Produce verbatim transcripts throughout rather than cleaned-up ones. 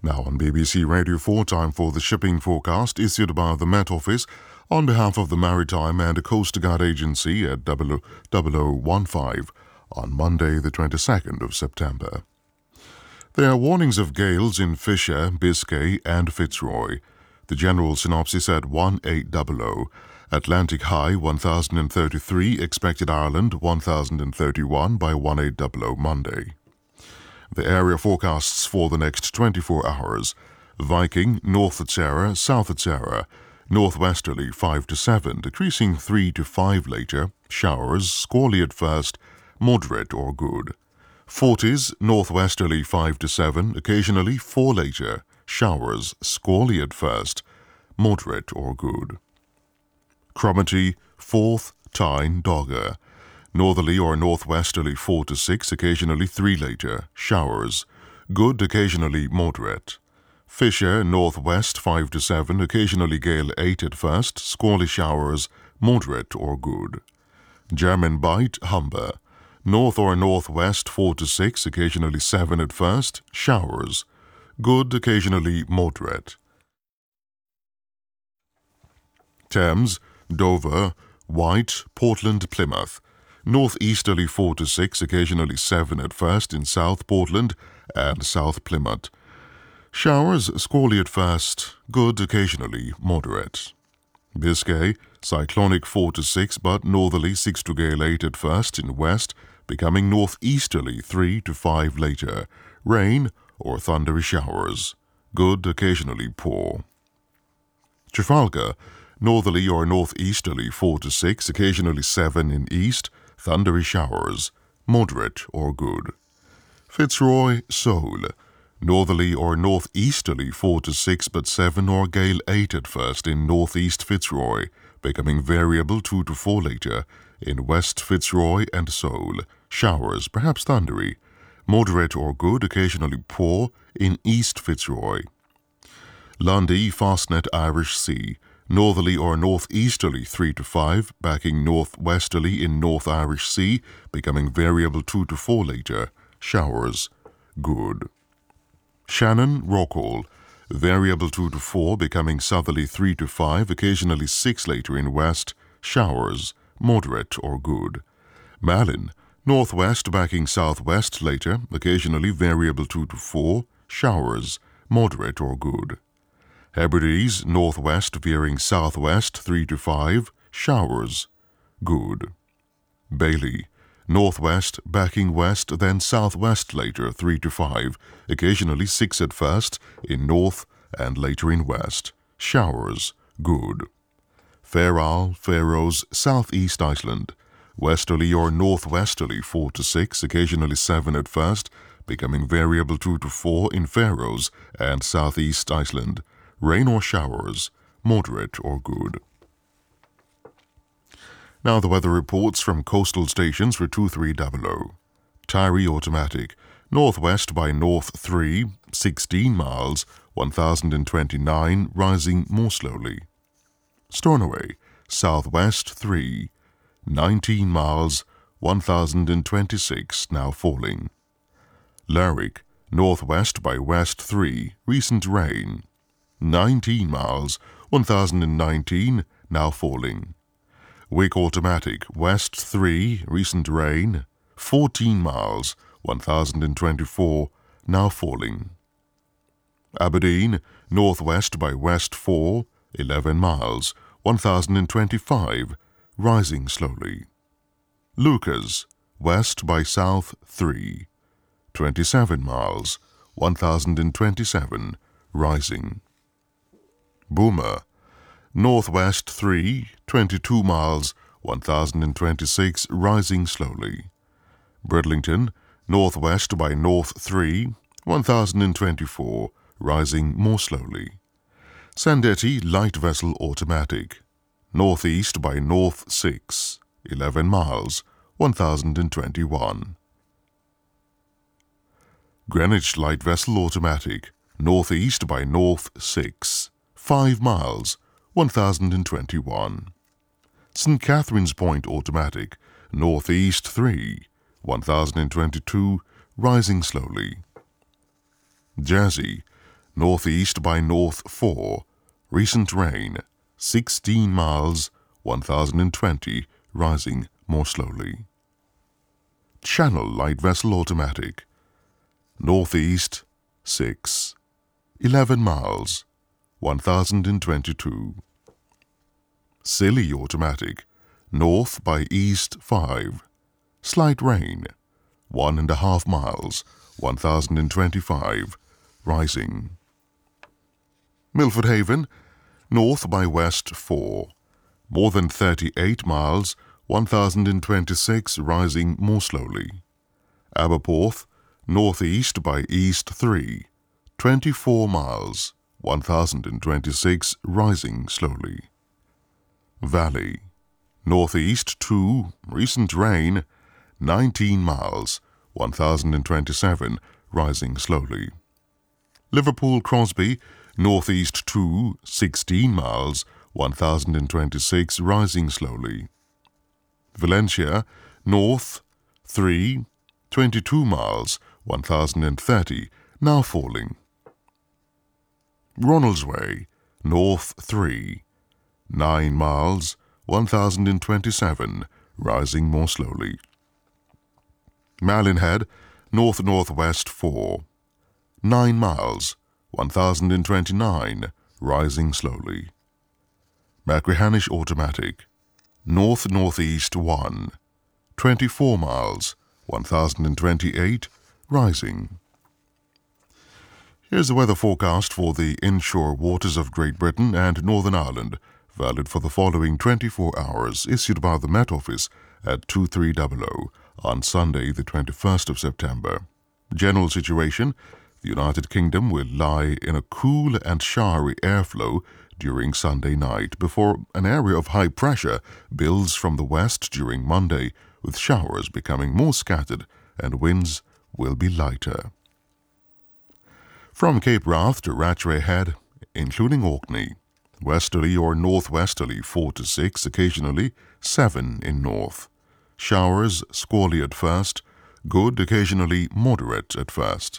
Now on B B C Radio four, time for the shipping forecast issued by the Met Office on behalf of the Maritime and Coast Guard Agency at double oh fifteen on Monday the twenty-second of September. There are warnings of gales in Fisher, Biscay and Fitzroy. The general synopsis at eighteen hundred, Atlantic high one thousand thirty-three, expected Ireland one thousand thirty-one by eighteen hundred Monday. The area forecasts for the next twenty-four hours: Viking, North Atzera, South Atzera, northwesterly five to seven, decreasing three to five later, showers, squally at first, moderate or good. Forties, northwesterly five to seven, occasionally four later, showers, squally at first, moderate or good. Cromarty, Forth, Tyne, Dogger. Northerly or northwesterly four to six, occasionally three later, showers, good, occasionally moderate. Fisher, northwest five to seven, occasionally gale eight at first, squally showers, moderate or good. German Bight, Humber. North or northwest four to six, occasionally seven at first, showers, good, occasionally moderate. Thames, Dover, White, Portland, Plymouth. Northeasterly four to six, occasionally seven at first in South Portland and South Plymouth. Showers, squally at first, good, occasionally moderate. Biscay, cyclonic four to six, but northerly six to gale eight at first in west, becoming northeasterly three to five later. Rain or thundery showers, good, occasionally poor. Trafalgar, northerly or northeasterly four to six, occasionally seven in east, thundery showers, moderate or good. Fitzroy, Seoul. Northerly or northeasterly four to six, but seven or gale eight at first in northeast Fitzroy, becoming variable two to four later. In west Fitzroy and Seoul, showers, perhaps thundery, moderate or good, occasionally poor in east Fitzroy. Lundy, Fastnet, Irish Sea. Northerly or northeasterly three to five, backing northwesterly in North Irish Sea, becoming variable two to four later, showers, good. Shannon, Rockall, variable two to four, becoming southerly three to five, occasionally six later in west, showers, moderate or good. Malin, northwest backing southwest later, occasionally variable two to four, showers, moderate or good. Hebrides, northwest veering southwest three to five, showers, good. Bailey, northwest backing west then southwest later three to five, occasionally six at first in north and later in west, showers, good. Fair Isle, Faroes, southeast Iceland. Westerly or northwesterly four to six, occasionally seven at first, becoming variable two to four in Faroes and southeast Iceland. Rain or showers, moderate or good. Now the weather reports from coastal stations for two three hundred. Tyree automatic, northwest by north three, sixteen miles, one thousand twenty-nine, rising more slowly. Stornoway, southwest three, nineteen miles, one thousand twenty-six, now falling. Lerwick, northwest by west three, recent rain. nineteen miles, one thousand nineteen, now falling. Wick automatic, west three, recent rain. fourteen miles, one thousand twenty-four, now falling. Aberdeen, northwest by west four, eleven miles, one thousand twenty-five, rising slowly. Lucas, west by south three, twenty-seven miles, one thousand twenty-seven, rising. Boomer, northwest three, twenty-two miles, one thousand twenty-six, rising slowly. Bridlington, northwest by north three, one thousand twenty-four, rising more slowly. Sandetti, light vessel automatic, northeast by north six, eleven miles, one thousand twenty-one. Greenwich, light vessel automatic, northeast by north six, five miles, one thousand twenty-one. Saint Catherine's Point automatic, northeast three, one thousand twenty-two, rising slowly. Jersey, northeast by north four, recent rain, sixteen miles, one thousand twenty, rising more slowly. Channel light vessel automatic, northeast six, eleven miles, one thousand twenty-two. Scilly automatic, north by east five, slight rain, one and a half miles, one thousand twenty-five, rising. Milford Haven, north by west four, more than thirty-eight miles, one thousand twenty-six, rising more slowly. Aberporth, northeast by east three, twenty-four miles, one thousand twenty-six, rising slowly. Valley, northeast two, recent rain, nineteen miles, one thousand twenty-seven, rising slowly. Liverpool Crosby, northeast two, sixteen miles, one thousand twenty-six, rising slowly. Valencia, north three, twenty-two miles, one thousand thirty, now falling. Ronaldsway, north three, nine miles, one thousand twenty-seven, rising more slowly. Malinhead, north-northwest four, nine miles, one thousand twenty-nine, rising slowly. Machrihanish automatic, north-northeast one, twenty-four miles, one thousand twenty-eight, rising. Here's the weather forecast for the inshore waters of Great Britain and Northern Ireland, valid for the following twenty-four hours, issued by the Met Office at two three hundred on Sunday, the twenty-first of September. General situation: the United Kingdom will lie in a cool and showery airflow during Sunday night before an area of high pressure builds from the west during Monday, with showers becoming more scattered and winds will be lighter. From Cape Wrath to Rattray Head, including Orkney, westerly or northwesterly four to six, occasionally seven in north. Showers squally at first, good, occasionally moderate at first.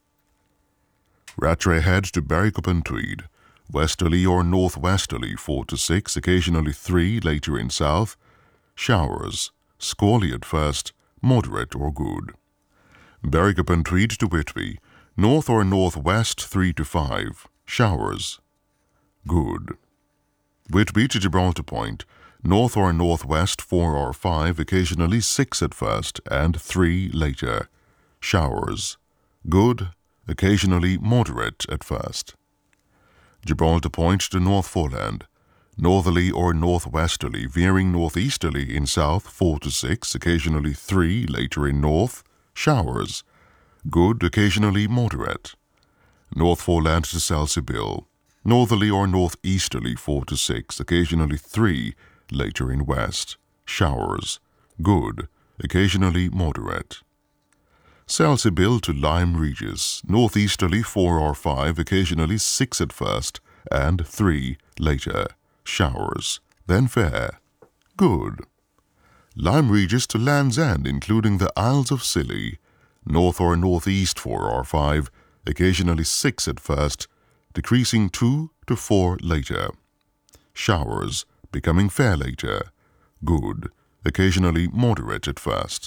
Rattray Head to Berwick-upon-Tweed, westerly or northwesterly four to six, occasionally three later in south. Showers squally at first, moderate or good. Berwick-upon-Tweed to Whitby, north or northwest three to five. Showers good. Whitby to Gibraltar Point, north or northwest four or five, occasionally six at first and three later. Showers good, occasionally moderate at first. Gibraltar Point to North Foreland, northerly or northwesterly, veering northeasterly in south four to six, occasionally three later in north. Showers good, occasionally moderate. North Foreland to Selsey-Bill, northerly or northeasterly four to six, occasionally three later in west. Showers good, occasionally moderate. Selsey-Bill to Lyme Regis, northeasterly four or five, occasionally six at first and three later. Showers then fair, good. Lyme Regis to Land's End, including the Isles of Scilly, north or northeast four or five, occasionally six at first, decreasing two to four later. Showers becoming fair later, good, occasionally moderate at first.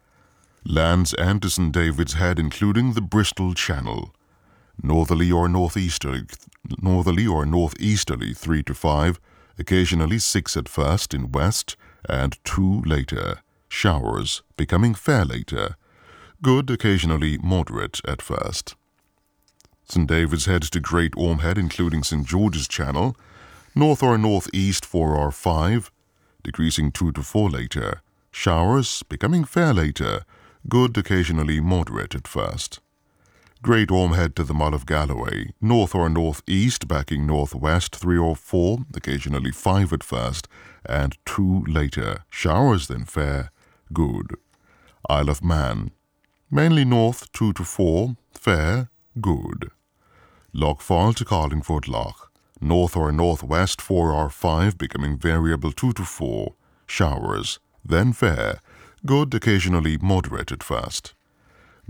Land's End to Saint David's Head, including the Bristol Channel, northerly or northeasterly, northerly or northeasterly three to five, occasionally six at first in west and two later. Showers becoming fair later, good, occasionally moderate at first. Saint David's Head to Great Orme Head, including Saint George's Channel, north or northeast four or five, decreasing two to four later. Showers becoming fair later, good, occasionally moderate at first. Great Orme Head to the Mull of Galloway, north or northeast, backing northwest three or four, occasionally five at first, and two later. Showers then fair, good. Isle of Man, mainly north two to four, fair, good. Loch Foyle to Carlingford Loch, north or northwest four or five, becoming variable two to four. Showers then fair, good, occasionally moderate at first.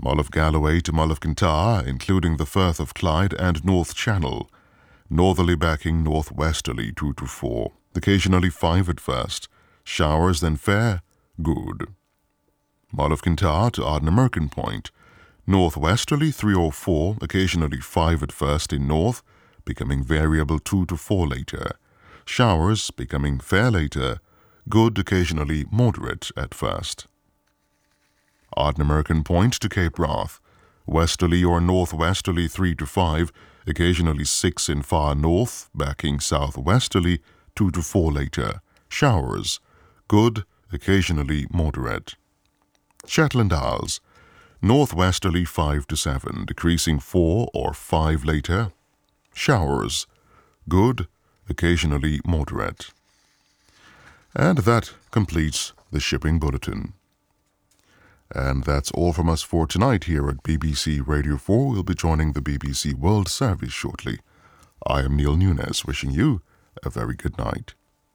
Mull of Galloway to Mull of Kintyre, including the Firth of Clyde and North Channel. Northerly backing northwesterly two to four, occasionally five at first. Showers then fair, good. Mull of Kintyre to Ardnamurchan Point. Northwesterly three or four, occasionally five at first in north, becoming variable two to four later. Showers becoming fair later, good occasionally moderate at first. Ardnamurchan Point to Cape Wrath. Westerly or northwesterly three to five, occasionally six in far north, backing southwesterly two to four later. Showers, good, occasionally moderate. Shetland Isles. Northwesterly five to seven, decreasing four or five later. Showers, good, occasionally moderate. And that completes the shipping bulletin. And that's all from us for tonight here at B B C Radio four. We'll be joining the B B C World Service shortly. I am Neil Nunes, wishing you a very good night.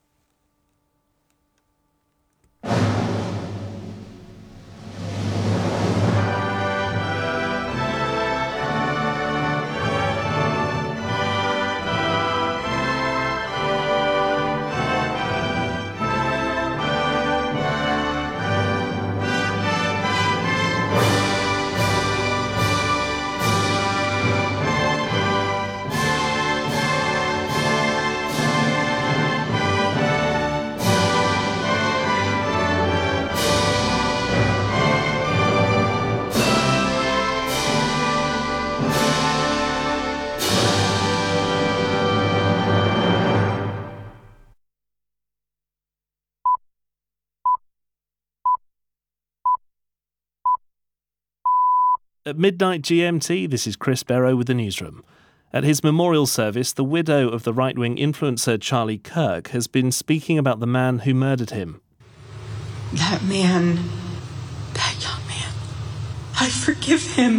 At midnight G M T, this is Chris Barrow with the newsroom. At his memorial service, the widow of the right-wing influencer Charlie Kirk has been speaking about the man who murdered him. That man, that young man, I forgive him.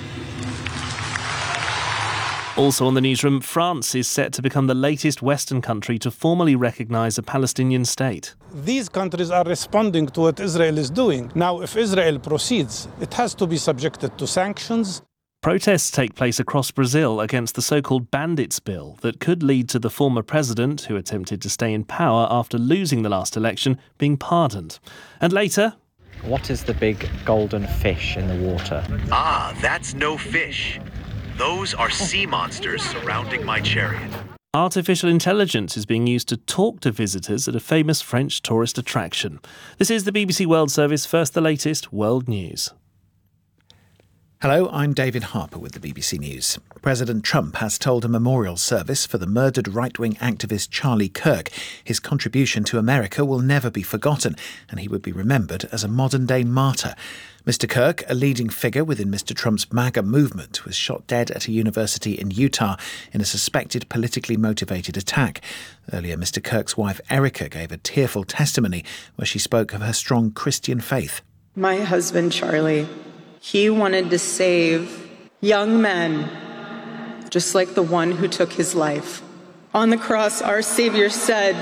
Also on the newsroom, France is set to become the latest Western country to formally recognise a Palestinian state. These countries are responding to what Israel is doing. Now, if Israel proceeds, it has to be subjected to sanctions. Protests take place across Brazil against the so-called Bandits Bill that could lead to the former president, who attempted to stay in power after losing the last election, being pardoned. And later... What is the big golden fish in the water? Ah, that's no fish. Those are sea monsters surrounding my chariot. Artificial intelligence is being used to talk to visitors at a famous French tourist attraction. This is the B B C World Service. First, the latest world news. Hello, I'm David Harper with the B B C News. President Trump has told a memorial service for the murdered right-wing activist Charlie Kirk his contribution to America will never be forgotten, and he would be remembered as a modern-day martyr. Mister Kirk, a leading figure within Mister Trump's MAGA movement, was shot dead at a university in Utah in a suspected politically motivated attack. Earlier, Mister Kirk's wife Erica gave a tearful testimony where she spoke of her strong Christian faith. My husband, Charlie, he wanted to save young men, just like the one who took his life. On the cross, our Savior said,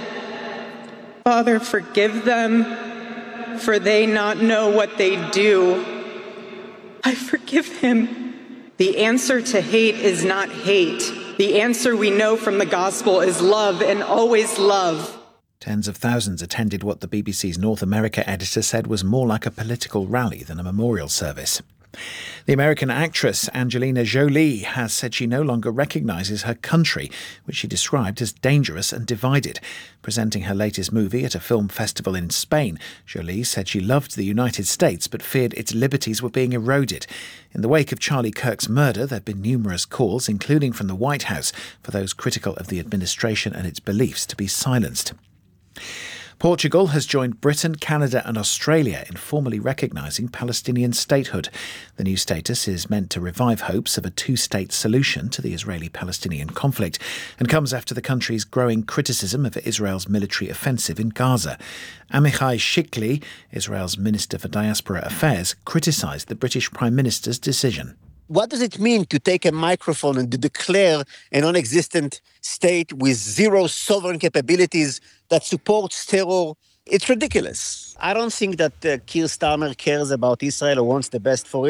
"Father, forgive them, for they not know what they do." I forgive him. The answer to hate is not hate. The answer we know from the gospel is love, and always love. Tens of thousands attended what the B B C's North America editor said was more like a political rally than a memorial service. The American actress Angelina Jolie has said she no longer recognises her country, which she described as dangerous and divided. Presenting her latest movie at a film festival in Spain, Jolie said she loved the United States but feared its liberties were being eroded. In the wake of Charlie Kirk's murder, there have been numerous calls, including from the White House, for those critical of the administration and its beliefs to be silenced. Portugal has joined Britain, Canada and Australia in formally recognising Palestinian statehood. The new status is meant to revive hopes of a two-state solution to the Israeli-Palestinian conflict and comes after the country's growing criticism of Israel's military offensive in Gaza. Amichai Shikli, Israel's Minister for Diaspora Affairs, criticised the British Prime Minister's decision. What does it mean to take a microphone and to declare a non-existent state with zero sovereign capabilities that supports terror? It's ridiculous. I don't think that uh, Keir Starmer cares about Israel or wants the best for